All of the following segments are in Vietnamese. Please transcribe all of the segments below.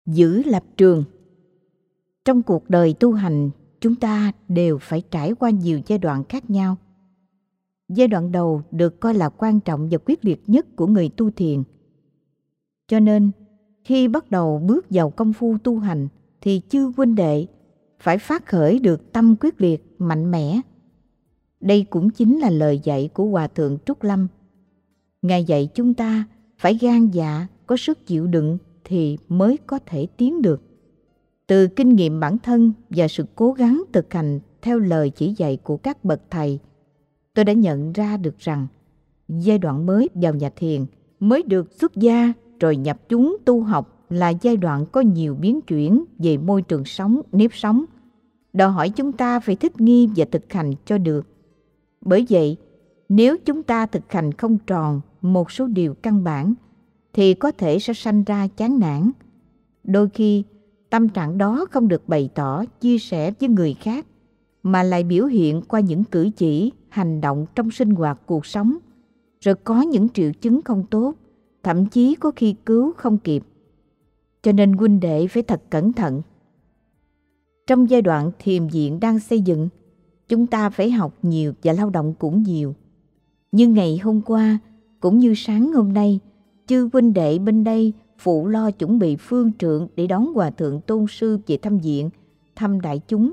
Giữ lập trường. Trong cuộc đời tu hành, chúng ta đều phải trải qua nhiều giai đoạn khác nhau. Giai đoạn đầu được coi là quan trọng và quyết liệt nhất của người tu thiền. Cho nên, khi bắt đầu bước vào công phu tu hành, thì chư huynh đệ phải phát khởi được tâm quyết liệt, mạnh mẽ. Đây cũng chính là lời dạy của Hòa Thượng Trúc Lâm. Ngài dạy chúng ta phải gan dạ, có sức chịu đựng thì mới có thể tiến được. Từ kinh nghiệm bản thân và sự cố gắng thực hành theo lời chỉ dạy của các bậc thầy, tôi đã nhận ra được rằng giai đoạn mới vào nhà thiền, mới được xuất gia rồi nhập chúng tu học là giai đoạn có nhiều biến chuyển về môi trường sống, nếp sống, đòi hỏi chúng ta phải thích nghi và thực hành cho được. Bởi vậy, nếu chúng ta thực hành không tròn một số điều căn bản, thì có thể sẽ sanh ra chán nản. Đôi khi, tâm trạng đó không được bày tỏ, chia sẻ với người khác, mà lại biểu hiện qua những cử chỉ, hành động trong sinh hoạt cuộc sống, rồi có những triệu chứng không tốt, thậm chí có khi cứu không kịp. Cho nên huynh đệ phải thật cẩn thận. Trong giai đoạn thiền viện đang xây dựng, chúng ta phải học nhiều và lao động cũng nhiều. Như ngày hôm qua, cũng như sáng hôm nay, chư huynh đệ bên đây phụ lo chuẩn bị phương trượng để đón Hòa Thượng Tôn Sư về thăm viện, thăm đại chúng.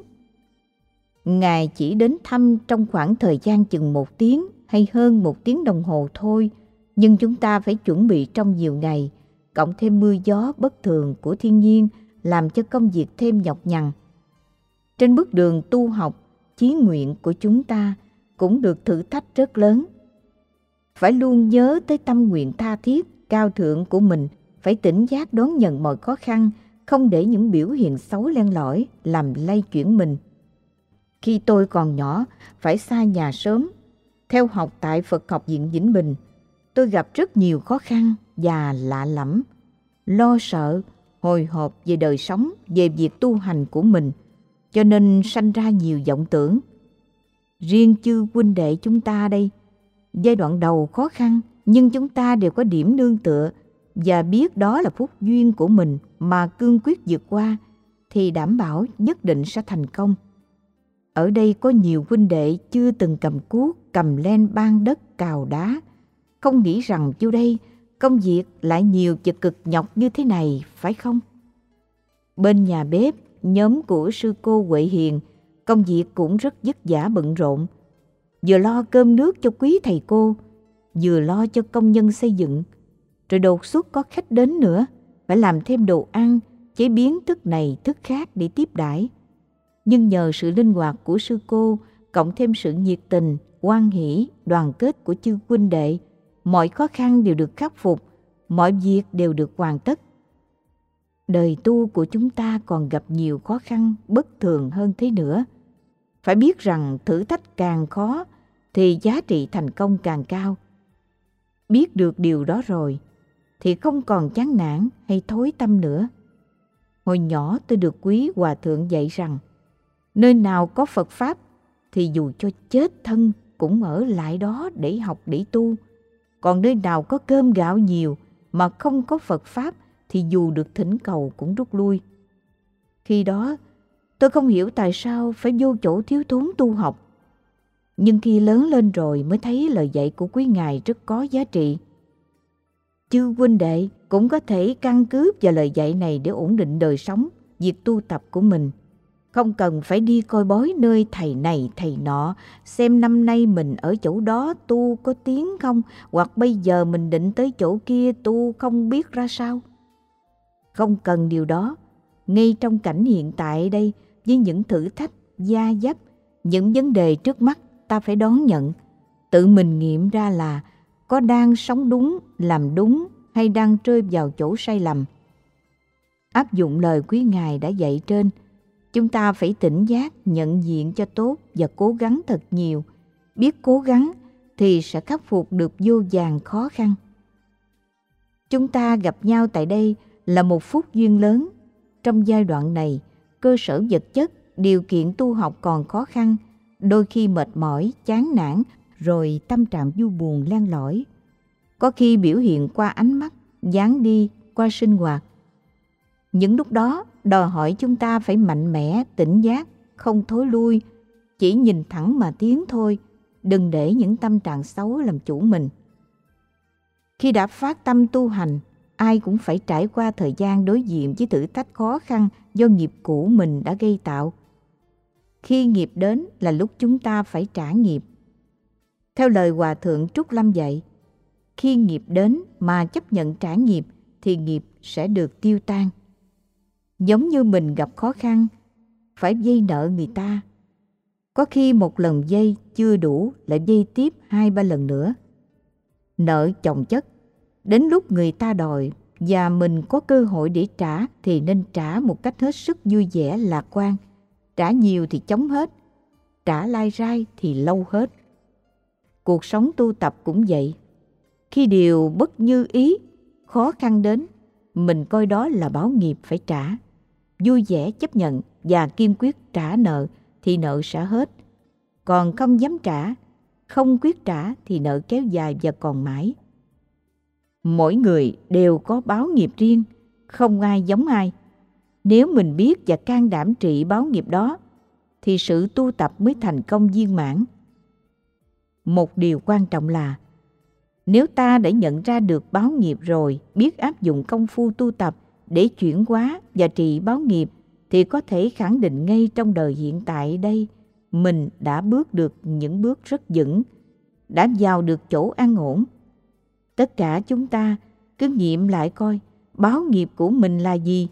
Ngài chỉ đến thăm trong khoảng thời gian chừng 1 tiếng hay hơn 1 tiếng đồng hồ thôi, nhưng chúng ta phải chuẩn bị trong nhiều ngày, cộng thêm mưa gió bất thường của thiên nhiên làm cho công việc thêm nhọc nhằn. Trên bước đường tu học, chí nguyện của chúng ta cũng được thử thách rất lớn. Phải luôn nhớ tới tâm nguyện tha thiết, cao thượng của mình, phải tỉnh giác đón nhận mọi khó khăn, không để những biểu hiện xấu len lỏi làm lay chuyển mình. Khi tôi còn nhỏ, phải xa nhà sớm, theo học tại Phật học viện Vĩnh Bình, tôi gặp rất nhiều khó khăn và lạ lẫm, lo sợ, hồi hộp về đời sống, về việc tu hành của mình, cho nên sanh ra nhiều vọng tưởng. Riêng chư huynh đệ chúng ta đây, giai đoạn đầu khó khăn, nhưng chúng ta đều có điểm nương tựa và biết đó là phúc duyên của mình mà cương quyết vượt qua, thì đảm bảo nhất định sẽ thành công. Ở đây có nhiều huynh đệ chưa từng cầm cuốc, cầm len ban đất cào đá, không nghĩ rằng vô đây công việc lại nhiều và cực nhọc như thế này, phải không? Bên nhà bếp, nhóm của sư cô Huệ Hiền, công việc cũng rất vất vả bận rộn. Vừa lo cơm nước cho quý thầy cô, vừa lo cho công nhân xây dựng. Rồi đột xuất có khách đến nữa, phải làm thêm đồ ăn, chế biến thức này thức khác để tiếp đãi. Nhưng nhờ sự linh hoạt của sư cô, cộng thêm sự nhiệt tình, hoan hỷ, đoàn kết của chư huynh đệ, mọi khó khăn đều được khắc phục, mọi việc đều được hoàn tất. Đời tu của chúng ta còn gặp nhiều khó khăn bất thường hơn thế nữa. Phải biết rằng thử thách càng khó thì giá trị thành công càng cao. Biết được điều đó rồi thì không còn chán nản hay thối tâm nữa. Hồi nhỏ tôi được quý Hòa Thượng dạy rằng, nơi nào có Phật Pháp thì dù cho chết thân cũng ở lại đó để học để tu. Còn nơi nào có cơm gạo nhiều mà không có Phật Pháp thì dù được thỉnh cầu cũng rút lui. Khi đó tôi không hiểu tại sao phải vô chỗ thiếu thốn tu học. Nhưng khi lớn lên rồi mới thấy lời dạy của quý ngài rất có giá trị. Chư huynh đệ cũng có thể căn cứ vào lời dạy này để ổn định đời sống, việc tu tập của mình. Không cần phải đi coi bói nơi thầy này thầy nọ, xem năm nay mình ở chỗ đó tu có tiến không, hoặc bây giờ mình định tới chỗ kia tu không biết ra sao. Không cần điều đó. Ngay trong cảnh hiện tại đây, với những thử thách, gia vấp, những vấn đề trước mắt, ta phải đón nhận, tự mình nghiệm ra là có đang sống đúng, làm đúng hay đang rơi vào chỗ sai lầm. Áp dụng lời quý ngài đã dạy trên, chúng ta phải tỉnh giác, nhận diện cho tốt và cố gắng thật nhiều. Biết cố gắng thì sẽ khắc phục được vô vàn khó khăn. Chúng ta gặp nhau tại đây là một phúc duyên lớn. Trong giai đoạn này, cơ sở vật chất, điều kiện tu học còn khó khăn, đôi khi mệt mỏi, chán nản, rồi tâm trạng vui buồn len lỏi. Có khi biểu hiện qua ánh mắt, dáng đi, qua sinh hoạt. Những lúc đó đòi hỏi chúng ta phải mạnh mẽ, tỉnh giác, không thối lui, chỉ nhìn thẳng mà tiến thôi, đừng để những tâm trạng xấu làm chủ mình. Khi đã phát tâm tu hành, ai cũng phải trải qua thời gian đối diện với thử thách khó khăn do nghiệp cũ mình đã gây tạo. Khi nghiệp đến là lúc chúng ta phải trả nghiệp. Theo lời Hòa Thượng Trúc Lâm dạy, khi nghiệp đến mà chấp nhận trả nghiệp thì nghiệp sẽ được tiêu tan. Giống như mình gặp khó khăn, phải vay nợ người ta. Có khi một lần vay chưa đủ lại vay tiếp 2-3 lần nữa. Nợ chồng chất, đến lúc người ta đòi và mình có cơ hội để trả thì nên trả một cách hết sức vui vẻ lạc quan. Trả nhiều thì chóng hết, trả lai rai thì lâu hết. Cuộc sống tu tập cũng vậy. Khi điều bất như ý, khó khăn đến, mình coi đó là báo nghiệp phải trả. Vui vẻ chấp nhận và kiên quyết trả nợ thì nợ sẽ hết. Còn không dám trả, không quyết trả thì nợ kéo dài và còn mãi. Mỗi người đều có báo nghiệp riêng, không ai giống ai. Nếu mình biết và can đảm trị báo nghiệp đó, thì sự tu tập mới thành công viên mãn. Một điều quan trọng là, nếu ta đã nhận ra được báo nghiệp rồi, biết áp dụng công phu tu tập để chuyển hóa và trị báo nghiệp, thì có thể khẳng định ngay trong đời hiện tại đây, mình đã bước được những bước rất vững, đã vào được chỗ an ổn. Tất cả chúng ta cứ nghiệm lại coi báo nghiệp của mình là gì.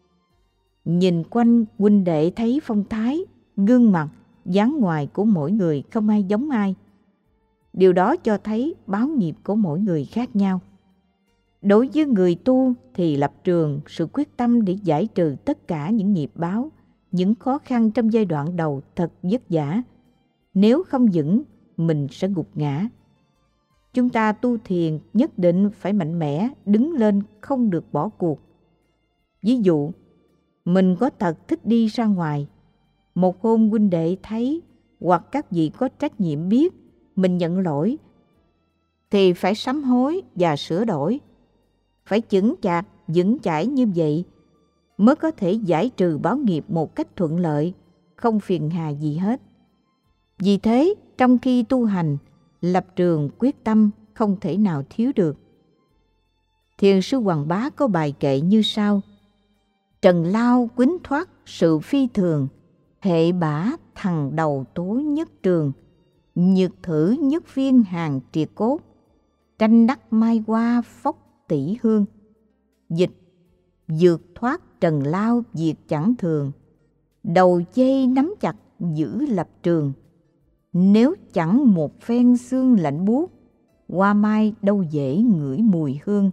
Nhìn quanh huynh đệ thấy phong thái, gương mặt, dáng ngoài của mỗi người không ai giống ai. Điều đó cho thấy báo nghiệp của mỗi người khác nhau. Đối với người tu thì lập trường, sự quyết tâm để giải trừ tất cả những nghiệp báo, những khó khăn trong giai đoạn đầu thật vất vả. Nếu không vững, mình sẽ gục ngã. Chúng ta tu thiền nhất định phải mạnh mẽ, đứng lên, không được bỏ cuộc. Ví dụ, mình có tật thích đi ra ngoài. Một hôm huynh đệ thấy hoặc các vị có trách nhiệm biết mình nhận lỗi, thì phải sám hối và sửa đổi. Phải chững chạc, vững chãi như vậy mới có thể giải trừ báo nghiệp một cách thuận lợi, không phiền hà gì hết. Vì thế, trong khi tu hành, lập trường quyết tâm không thể nào thiếu được. Thiền sư Hoàng Bá có bài kệ như sau: Trần lao quýnh thoát sự phi thường, hệ bả thằng đầu tố nhất trường, nhược thử nhất viên hàng triệt cốt, tranh đắc mai hoa phốc tỷ hương. Dịch: vượt thoát trần lao việc chẳng thường, đầu dây nắm chặt giữ lập trường. Nếu chẳng một phen xương lạnh buốt, hoa mai đâu dễ ngửi mùi hương.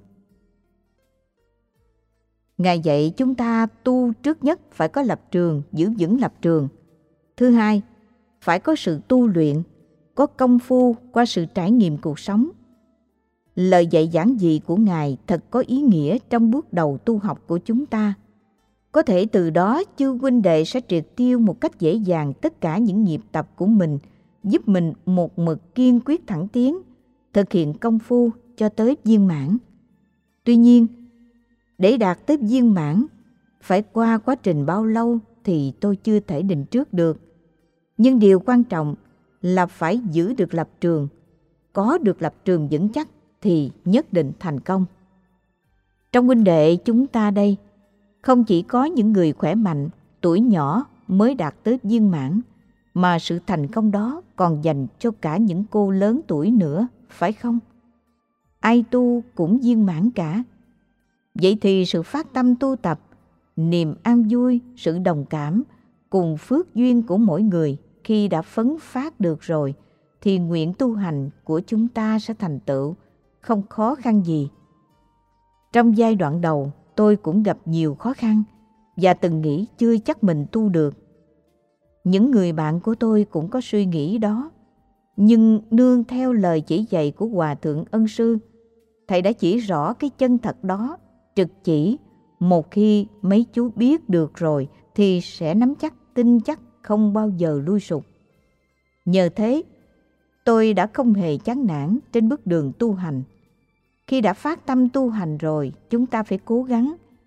Ngài dạy chúng ta tu trước nhất phải có lập trường, giữ vững lập trường. Thứ hai, phải có sự tu luyện, có công phu qua sự trải nghiệm cuộc sống. Lời dạy giản dị của Ngài thật có ý nghĩa trong bước đầu tu học của chúng ta. Có thể từ đó chư huynh đệ sẽ triệt tiêu một cách dễ dàng tất cả những nghiệp tập của mình, giúp mình một mực kiên quyết thẳng tiến, thực hiện công phu cho tới viên mãn. Tuy nhiên, để đạt tới viên mãn, phải qua quá trình bao lâu thì tôi chưa thể định trước được. Nhưng điều quan trọng là phải giữ được lập trường. Có được lập trường vững chắc thì nhất định thành công. Trong huynh đệ chúng ta đây, không chỉ có những người khỏe mạnh, tuổi nhỏ mới đạt tới viên mãn, mà sự thành công đó còn dành cho cả những cô lớn tuổi nữa, phải không? Ai tu cũng viên mãn cả. Vậy thì sự phát tâm tu tập, niềm an vui, sự đồng cảm cùng phước duyên của mỗi người khi đã phấn phát được rồi, thì nguyện tu hành của chúng ta sẽ thành tựu, không khó khăn gì. Trong giai đoạn đầu, tôi cũng gặp nhiều khó khăn và từng nghĩ chưa chắc mình tu được. Những người bạn của tôi cũng có suy nghĩ đó. Nhưng nương theo lời chỉ dạy của Hòa Thượng Ân Sư, Thầy đã chỉ rõ cái chân thật đó, trực chỉ. Một khi mấy chú biết được rồi thì sẽ nắm chắc, tin chắc, không bao giờ lui sụp. Nhờ thế, tôi đã không hề chán nản trên bước đường tu hành. Khi đã phát tâm tu hành rồi, chúng ta phải cố gắng,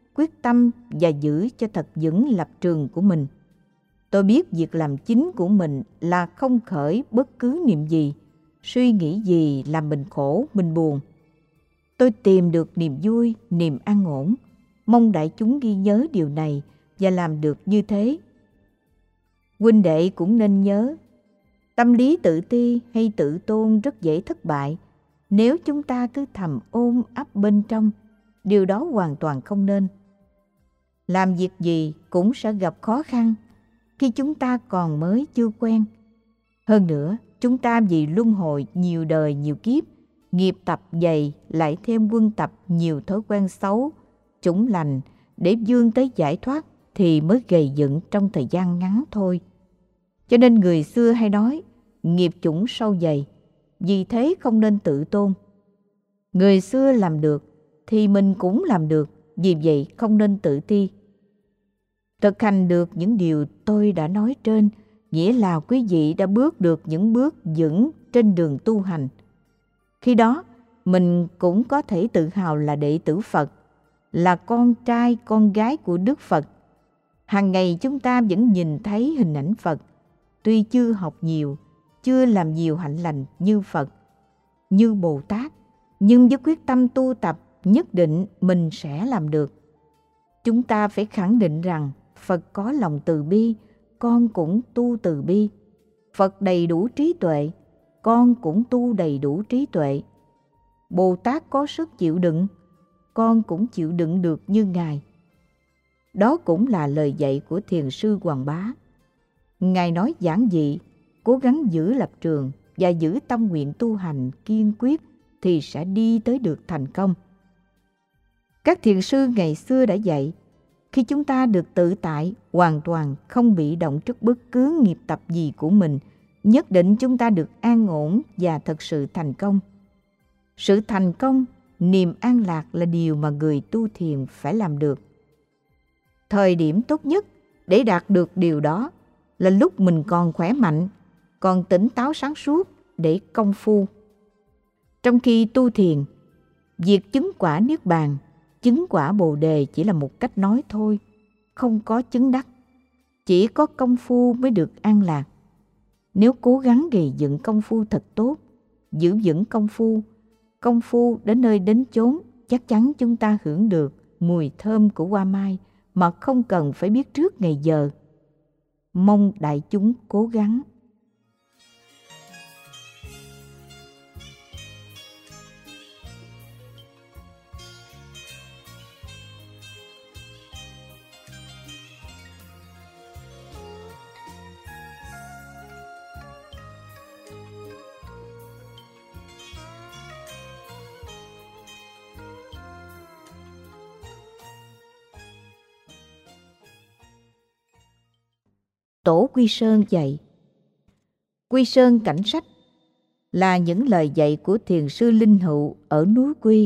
quyết tâm và giữ cho thật vững lập trường của mình. Tôi biết việc làm chính của mình là không khởi bất cứ niệm gì, suy nghĩ gì làm mình khổ, mình buồn. Tôi tìm được niềm vui, niềm an ổn, mong đại chúng ghi nhớ điều này và làm được như thế. Huynh đệ cũng nên nhớ, tâm lý tự ti hay tự tôn rất dễ thất bại nếu chúng ta cứ thầm ôm ấp bên trong. Điều đó hoàn toàn không nên. Làm việc gì cũng sẽ gặp khó khăn khi chúng ta còn mới chưa quen. Hơn nữa, chúng ta vì luân hồi nhiều đời nhiều kiếp, nghiệp tập dày lại thêm quân tập nhiều thói quen xấu, chủng lành để vươn tới giải thoát thì mới gầy dựng trong thời gian ngắn thôi. Cho nên người xưa hay nói, nghiệp chủng sâu dày, vì thế không nên tự tôn. Người xưa làm được thì mình cũng làm được, vì vậy không nên tự ti. Thực hành được những điều tôi đã nói trên, nghĩa là quý vị đã bước được những bước vững trên đường tu hành. Khi đó, mình cũng có thể tự hào là đệ tử Phật, là con trai, con gái của Đức Phật. Hàng ngày chúng ta vẫn nhìn thấy hình ảnh Phật, tuy chưa học nhiều, chưa làm nhiều hạnh lành như Phật, như Bồ Tát, nhưng với quyết tâm tu tập nhất định mình sẽ làm được. Chúng ta phải khẳng định rằng Phật có lòng từ bi, con cũng tu từ bi. Phật đầy đủ trí tuệ, con cũng tu đầy đủ trí tuệ. Bồ Tát có sức chịu đựng, con cũng chịu đựng được như Ngài. Đó cũng là lời dạy của Thiền sư Hoàng Bá. Ngài nói giản dị, cố gắng giữ lập trường và giữ tâm nguyện tu hành kiên quyết thì sẽ đi tới được thành công. Các thiền sư ngày xưa đã dạy, khi chúng ta được tự tại, hoàn toàn không bị động trước bất cứ nghiệp tập gì của mình, nhất định chúng ta được an ổn và thật sự thành công. Sự thành công, niềm an lạc là điều mà người tu thiền phải làm được. Thời điểm tốt nhất để đạt được điều đó là lúc mình còn khỏe mạnh, còn tỉnh táo sáng suốt để công phu. Trong khi tu thiền, việc chứng quả Niết Bàn, chứng quả Bồ Đề chỉ là một cách nói thôi, không có chứng đắc. Chỉ có công phu mới được an lạc. Nếu cố gắng gầy dựng công phu thật tốt, giữ vững công phu đến nơi đến chốn, chắc chắn chúng ta hưởng được mùi thơm của hoa mai mà không cần phải biết trước ngày giờ. Mong đại chúng cố gắng. Tổ Quy Sơn dạy. Quy Sơn Cảnh Sách là những lời dạy của thiền sư Linh Hữu ở núi Quy.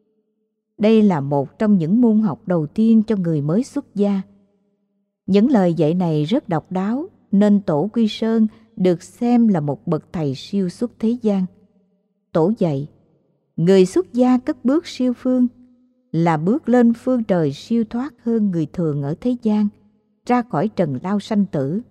Đây là một trong những môn học đầu tiên cho người mới xuất gia. Những lời dạy này rất độc đáo nên Tổ Quy Sơn được xem là một bậc thầy siêu xuất thế gian. Tổ dạy, người xuất gia cất bước siêu phương là bước lên phương trời siêu thoát hơn người thường ở thế gian, ra khỏi trần lao sanh tử.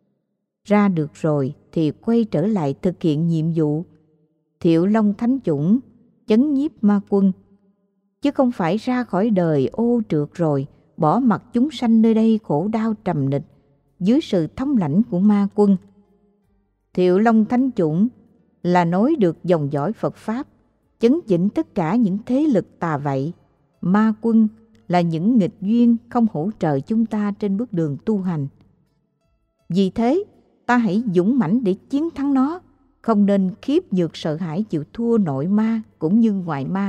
Ra được rồi thì quay trở lại thực hiện nhiệm vụ Thiệu Long Thánh Chủng, chấn nhiếp ma quân, chứ không phải ra khỏi đời ô trượt rồi bỏ mặc chúng sanh nơi đây khổ đau trầm nịch dưới sự thống lãnh của ma quân. Thiệu Long Thánh Chủng là nối được dòng dõi Phật Pháp, chấn chỉnh tất cả những thế lực tà vậy. Ma quân là những nghịch duyên không hỗ trợ chúng ta trên bước đường tu hành. Vì thế, ta hãy dũng mãnh để chiến thắng nó, không nên khiếp nhược sợ hãi chịu thua nội ma cũng như ngoại ma.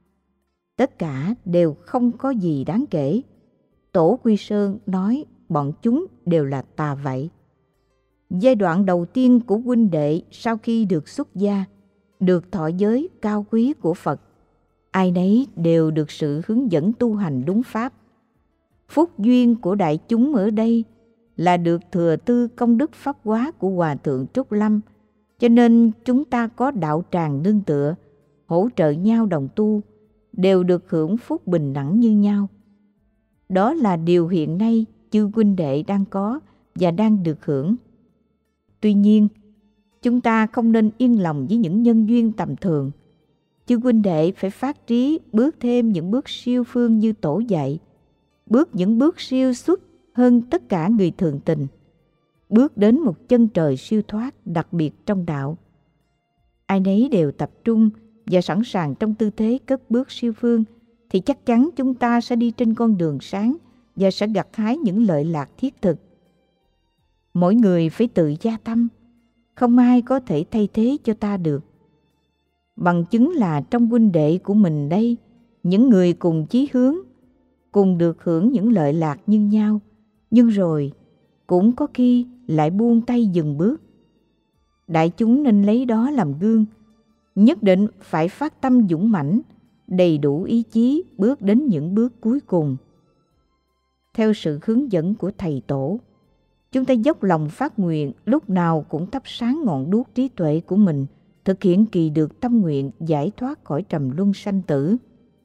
Tất cả đều không có gì đáng kể. Tổ Quy Sơn nói bọn chúng đều là tà vậy. Giai đoạn đầu tiên của huynh đệ sau khi được xuất gia, được thọ giới cao quý của Phật, ai nấy đều được sự hướng dẫn tu hành đúng pháp. Phúc duyên của đại chúng ở đây là được thừa tư công đức pháp hóa của Hòa Thượng Trúc Lâm, cho nên chúng ta có đạo tràng nương tựa, hỗ trợ nhau đồng tu, đều được hưởng phúc bình đẳng như nhau. Đó là điều hiện nay chư huynh đệ đang có và đang được hưởng. Tuy nhiên, chúng ta không nên yên lòng với những nhân duyên tầm thường. Chư huynh đệ phải phát trí bước thêm những bước siêu phương như tổ dạy, bước những bước siêu xuất hơn tất cả người thường tình, bước đến một chân trời siêu thoát đặc biệt trong đạo. Ai nấy đều tập trung và sẵn sàng trong tư thế cất bước siêu phương, thì chắc chắn chúng ta sẽ đi trên con đường sáng và sẽ gặt hái những lợi lạc thiết thực. Mỗi người phải tự gia tâm, không ai có thể thay thế cho ta được. Bằng chứng là trong huynh đệ của mình đây, những người cùng chí hướng, cùng được hưởng những lợi lạc như nhau, nhưng rồi cũng có khi lại buông tay dừng bước. Đại chúng nên lấy đó làm gương, nhất định phải phát tâm dũng mãnh, đầy đủ ý chí bước đến những bước cuối cùng. Theo sự hướng dẫn của Thầy Tổ, chúng ta dốc lòng phát nguyện lúc nào cũng thắp sáng ngọn đuốc trí tuệ của mình, thực hiện kỳ được tâm nguyện giải thoát khỏi trầm luân sanh tử.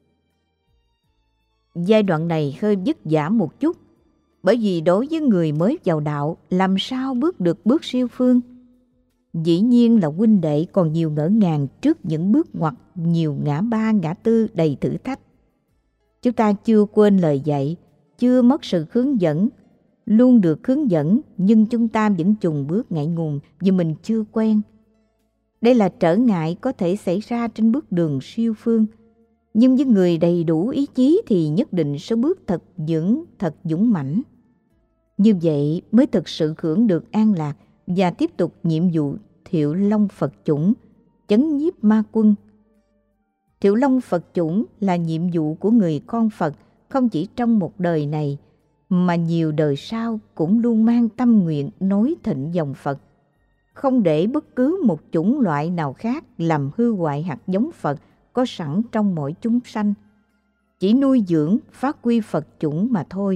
Giai đoạn này hơi vất vả một chút, bởi vì đối với người mới vào đạo, làm sao bước được bước siêu phương? Dĩ nhiên là huynh đệ còn nhiều ngỡ ngàng trước những bước ngoặt, nhiều ngã ba ngã tư đầy thử thách. Chúng ta chưa quên lời dạy, chưa mất sự hướng dẫn, luôn được hướng dẫn, nhưng chúng ta vẫn chùng bước ngại ngùng vì mình chưa quen. Đây là trở ngại có thể xảy ra trên bước đường siêu phương, nhưng với người đầy đủ ý chí thì nhất định sẽ bước thật vững, thật dũng mãnh. Như vậy mới thực sự hưởng được an lạc và tiếp tục nhiệm vụ Thiệu Long Phật chủng, chấn nhiếp ma quân. Thiệu Long Phật chủng là nhiệm vụ của người con Phật không chỉ trong một đời này, mà nhiều đời sau cũng luôn mang tâm nguyện nối thịnh dòng Phật, không để bất cứ một chủng loại nào khác làm hư hoại hạt giống Phật có sẵn trong mỗi chúng sanh, chỉ nuôi dưỡng phát huy Phật chủng mà thôi.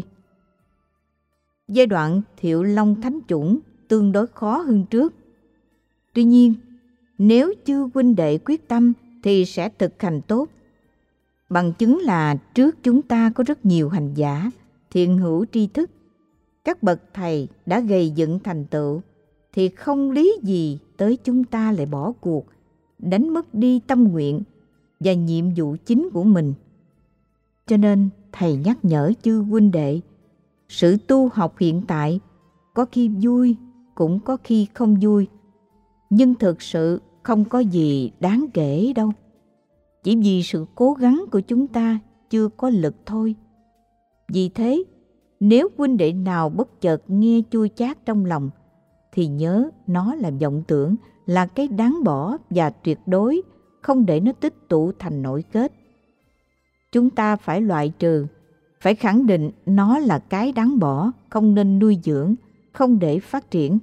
Giai đoạn Thiệu Long Thánh chủng tương đối khó hơn trước. Tuy nhiên, nếu chư huynh đệ quyết tâm thì sẽ thực hành tốt. Bằng chứng là trước chúng ta có rất nhiều hành giả, thiện hữu tri thức, các bậc thầy đã gây dựng thành tựu, thì không lý gì tới chúng ta lại bỏ cuộc, đánh mất đi tâm nguyện và nhiệm vụ chính của mình. Cho nên thầy nhắc nhở chư huynh đệ, sự tu học hiện tại có khi vui, cũng có khi không vui, nhưng thực sự không có gì đáng kể đâu. Chỉ vì sự cố gắng của chúng ta chưa có lực thôi. Vì thế, nếu huynh đệ nào bất chợt nghe chua chát trong lòng, thì nhớ nó là vọng tưởng, là cái đáng bỏ và tuyệt đối không để nó tích tụ thành nội kết. Chúng ta phải loại trừ, phải khẳng định nó là cái đáng bỏ, không nên nuôi dưỡng, không để phát triển.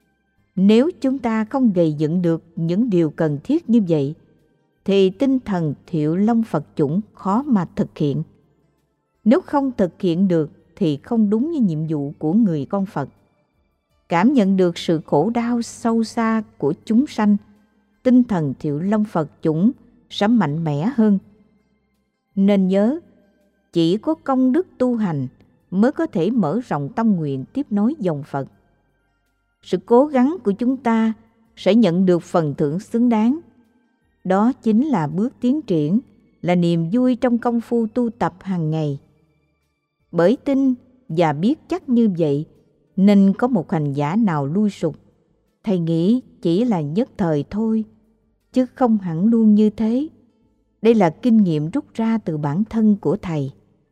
Nếu chúng ta không gây dựng được những điều cần thiết như vậy, thì tinh thần Thiệu Long Phật chủng khó mà thực hiện. Nếu không thực hiện được thì không đúng với nhiệm vụ của người con Phật. Cảm nhận được sự khổ đau sâu xa của chúng sanh, tinh thần Thiệu Long Phật chủng sẽ mạnh mẽ hơn. Nên nhớ, chỉ có công đức tu hành mới có thể mở rộng tâm nguyện tiếp nối dòng Phật. Sự cố gắng của chúng ta sẽ nhận được phần thưởng xứng đáng. Đó chính là bước tiến triển, là niềm vui trong công phu tu tập hàng ngày. Bởi tin và biết chắc như vậy, nên có một hành giả nào lui sụp, thầy nghĩ chỉ là nhất thời thôi, chứ không hẳn luôn như thế. Đây là kinh nghiệm rút ra từ bản thân của thầy.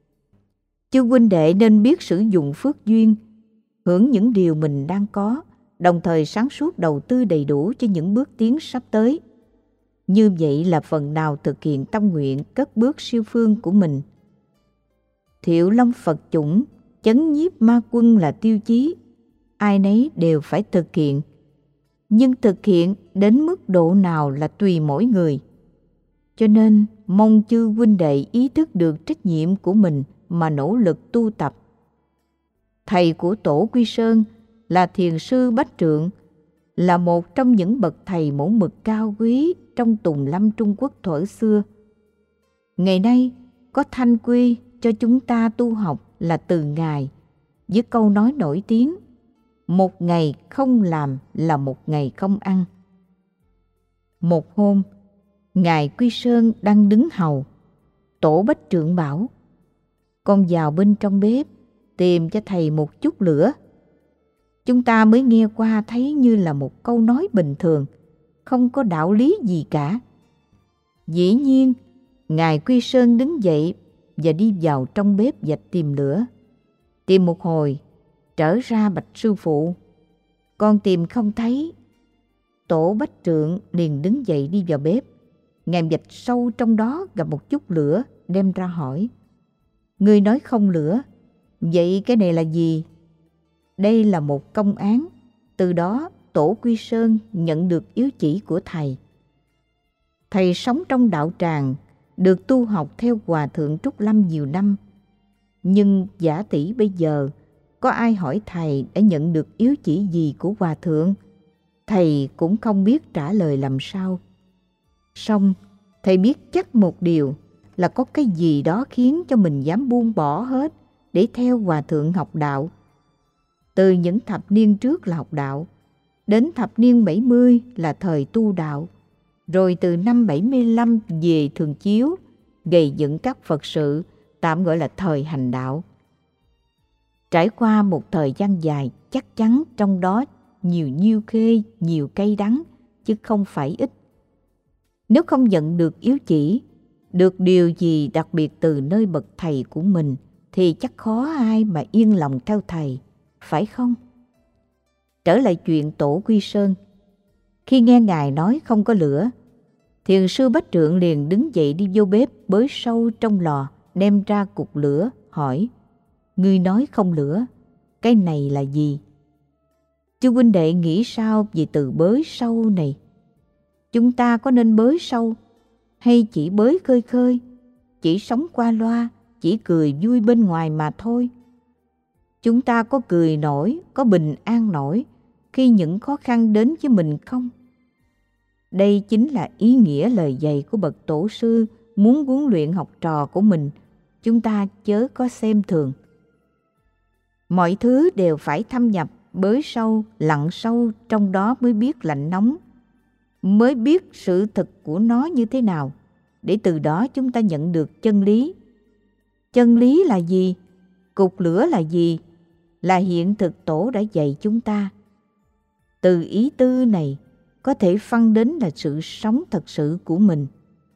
Chư huynh đệ nên biết sử dụng phước duyên, hưởng những điều mình đang có, đồng thời sáng suốt đầu tư đầy đủ cho những bước tiến sắp tới. Như vậy là phần nào thực hiện tâm nguyện cất bước siêu phương của mình. Thiệu Long Phật chủng, chấn nhiếp ma quân là tiêu chí, ai nấy đều phải thực hiện. Nhưng thực hiện đến mức độ nào là tùy mỗi người. Cho nên mong chư huynh đệ ý thức được trách nhiệm của mình mà nỗ lực tu tập. Thầy của Tổ Quy Sơn là Thiền sư Bách Trượng, là một trong những bậc thầy mẫu mực cao quý trong Tùng Lâm Trung Quốc thuở xưa. Ngày nay có thanh quy cho chúng ta tu học, là từ Ngài với câu nói nổi tiếng: một ngày không làm là một ngày không ăn. Một hôm, Ngài Quy Sơn đang đứng hầu. Tổ Bách Trượng bảo: con vào bên trong bếp tìm cho thầy một chút lửa. Chúng ta mới nghe qua thấy như là một câu nói bình thường, không có đạo lý gì cả. Dĩ nhiên, Ngài Quy Sơn đứng dậy và đi vào trong bếp và tìm lửa. Tìm một hồi, trở ra bạch sư phụ: con tìm không thấy. Tổ Bách Trượng liền đứng dậy đi vào bếp. Ngài vạch sâu trong đó gặp một chút lửa, đem ra hỏi: ngươi nói không lửa, vậy cái này là gì? Đây là một công án. Từ đó Tổ Quy Sơn nhận được yếu chỉ của thầy. Thầy sống trong đạo tràng, được tu học theo Hòa Thượng Trúc Lâm nhiều năm. Nhưng giả tỷ bây giờ, có ai hỏi thầy đã nhận được yếu chỉ gì của Hòa Thượng, thầy cũng không biết trả lời làm sao. Song thầy biết chắc một điều là có cái gì đó khiến cho mình dám buông bỏ hết để theo Hòa Thượng học đạo. Từ những thập niên trước là học đạo, đến thập niên 70 là thời tu đạo, rồi từ năm 75 về Thường Chiếu, gây dựng các Phật sự, tạm gọi là thời hành đạo. Trải qua một thời gian dài, chắc chắn trong đó nhiều nhiêu khê, nhiều cay đắng, chứ không phải ít. Nếu không nhận được yếu chỉ, được điều gì đặc biệt từ nơi bậc thầy của mình, thì chắc khó ai mà yên lòng theo thầy, phải không? Trở lại chuyện Tổ Quy Sơn. Khi nghe Ngài nói không có lửa, Thiền sư Bách Trượng liền đứng dậy đi vô bếp bới sâu trong lò, đem ra cục lửa, hỏi: ngươi nói không lửa, cái này là gì? Chư huynh đệ nghĩ sao về từ bới sâu này? Chúng ta có nên bới sâu, hay chỉ bới khơi khơi, chỉ sống qua loa, chỉ cười vui bên ngoài mà thôi? Chúng ta có cười nổi, có bình an nổi khi những khó khăn đến với mình không? Đây chính là ý nghĩa lời dạy của bậc tổ sư muốn huấn luyện học trò của mình. Chúng ta chớ có xem thường. Mọi thứ đều phải thâm nhập, bới sâu, lặn sâu trong đó mới biết lạnh nóng, mới biết sự thực của nó như thế nào, để từ đó chúng ta nhận được chân lý. Chân lý là gì? Cục lửa là gì? Là hiện thực Tổ đã dạy chúng ta. Từ ý tư này có thể phân đến là sự sống thật sự của mình.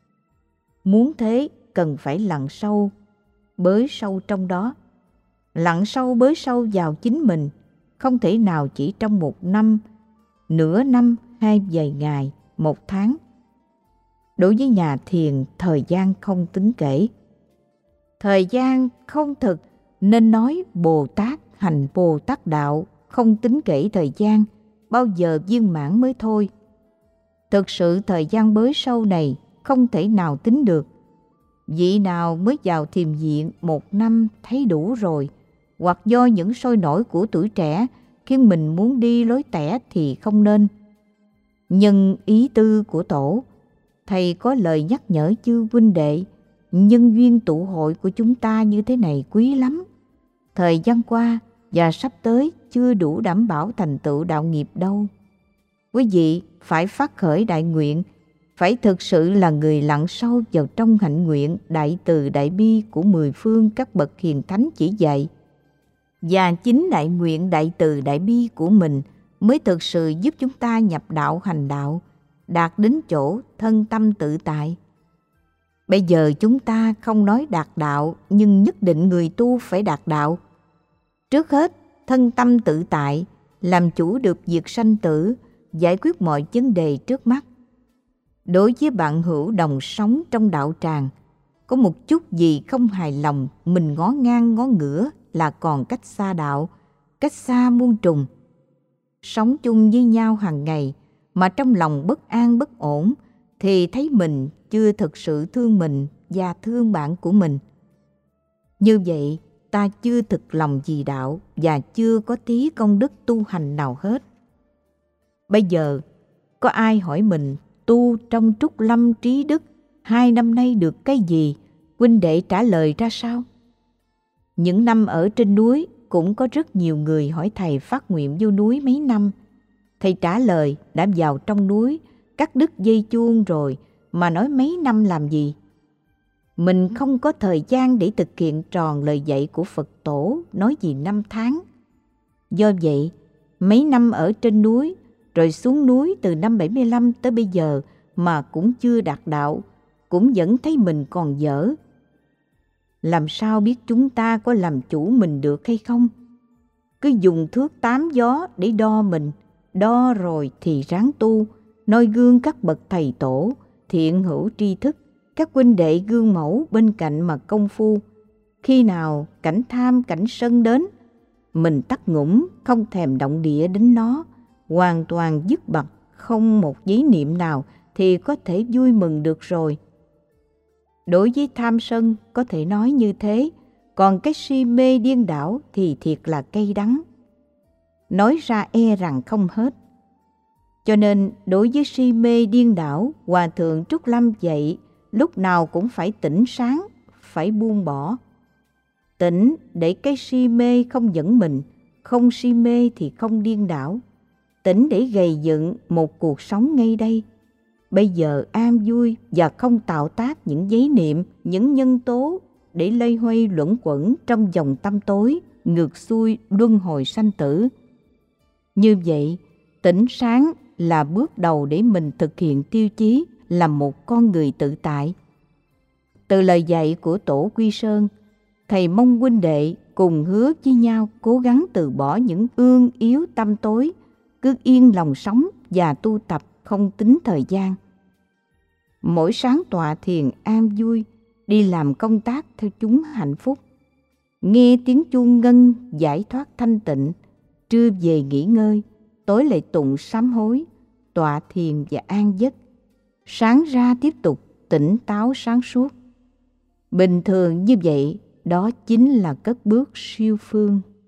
Muốn thế cần phải lặn sâu, bới sâu trong đó. Lặn sâu bới sâu vào chính mình, không thể nào chỉ trong một năm, nửa năm hay vài ngày, một tháng. Đối với nhà thiền, thời gian không tính kể. Thời gian không thực, nên nói Bồ Tát hành Bồ Tát đạo, không tính kể thời gian, bao giờ viên mãn mới thôi. Thực sự thời gian bới sâu này không thể nào tính được. Vị nào mới vào thiền viện một năm thấy đủ rồi, hoặc do những sôi nổi của tuổi trẻ khiến mình muốn đi lối tẻ thì không nên. Nhưng ý tư của Tổ, thầy có lời nhắc nhở chư huynh đệ, nhân duyên tụ hội của chúng ta như thế này quý lắm. Thời gian qua và sắp tới chưa đủ đảm bảo thành tựu đạo nghiệp đâu. Quý vị phải phát khởi đại nguyện, phải thực sự là người lặn sâu vào trong hạnh nguyện đại từ đại bi của mười phương các bậc hiền thánh chỉ dạy. Và chính đại nguyện đại từ đại bi của mình mới thực sự giúp chúng ta nhập đạo hành đạo, đạt đến chỗ thân tâm tự tại. Bây giờ chúng ta không nói đạt đạo, nhưng nhất định người tu phải đạt đạo. Trước hết, thân tâm tự tại, làm chủ được việc sanh tử, giải quyết mọi vấn đề trước mắt. Đối với bạn hữu đồng sống trong đạo tràng, có một chút gì không hài lòng, mình ngó ngang ngó ngửa là còn cách xa đạo, cách xa muôn trùng. Sống chung với nhau hàng ngày mà trong lòng bất an bất ổn, thì thấy mình chưa thực sự thương mình và thương bạn của mình. Như vậy, ta chưa thực lòng vì đạo và chưa có tí công đức tu hành nào hết. Bây giờ, có ai hỏi mình tu trong Trúc Lâm Trí Đức 2 năm nay được cái gì, huynh đệ trả lời ra sao? Những năm ở trên núi cũng có rất nhiều người hỏi thầy phát nguyện vô núi mấy năm. Thầy trả lời đã vào trong núi, cắt đứt dây chuông rồi mà nói mấy năm làm gì. Mình không có thời gian để thực hiện tròn lời dạy của Phật tổ, nói gì năm tháng. Do vậy, mấy năm ở trên núi, rồi xuống núi từ năm 75 tới bây giờ mà cũng chưa đạt đạo, cũng vẫn thấy mình còn dở. Làm sao biết chúng ta có làm chủ mình được hay không? Cứ dùng thước tám gió để đo mình, đo rồi thì ráng tu, noi gương các bậc thầy tổ, thiện hữu tri thức, các huynh đệ gương mẫu bên cạnh mà công phu. Khi nào cảnh tham cảnh sân đến, mình tắt ngủm, không thèm động địa đến nó, hoàn toàn dứt bặt, không một giấy niệm nào thì có thể vui mừng được rồi. Đối với tham sân có thể nói như thế, còn cái si mê điên đảo thì thiệt là cay đắng. Nói ra e rằng không hết. Cho nên đối với si mê điên đảo, Hòa Thượng Trúc Lâm dạy lúc nào cũng phải tỉnh sáng, phải buông bỏ. Tỉnh để cái si mê không dẫn mình, không si mê thì không điên đảo. Tỉnh để gầy dựng một cuộc sống ngay đây. Bây giờ an vui và không tạo tác những giấy niệm, những nhân tố để loay hoay luẩn quẩn trong dòng tâm tối, ngược xuôi luân hồi sanh tử. Như vậy, tỉnh sáng là bước đầu để mình thực hiện tiêu chí là một con người tự tại. Từ lời dạy của Tổ Quy Sơn, thầy mong huynh đệ cùng hứa với nhau cố gắng từ bỏ những ương yếu tâm tối, cứ yên lòng sống và tu tập không tính thời gian. Mỗi sáng tọa thiền an vui, đi làm công tác theo chúng hạnh phúc. Nghe tiếng chuông ngân giải thoát thanh tịnh, trưa về nghỉ ngơi, tối lại tụng sám hối, tọa thiền và an giấc. Sáng ra tiếp tục tỉnh táo sáng suốt. Bình thường như vậy, đó chính là cất bước siêu phương.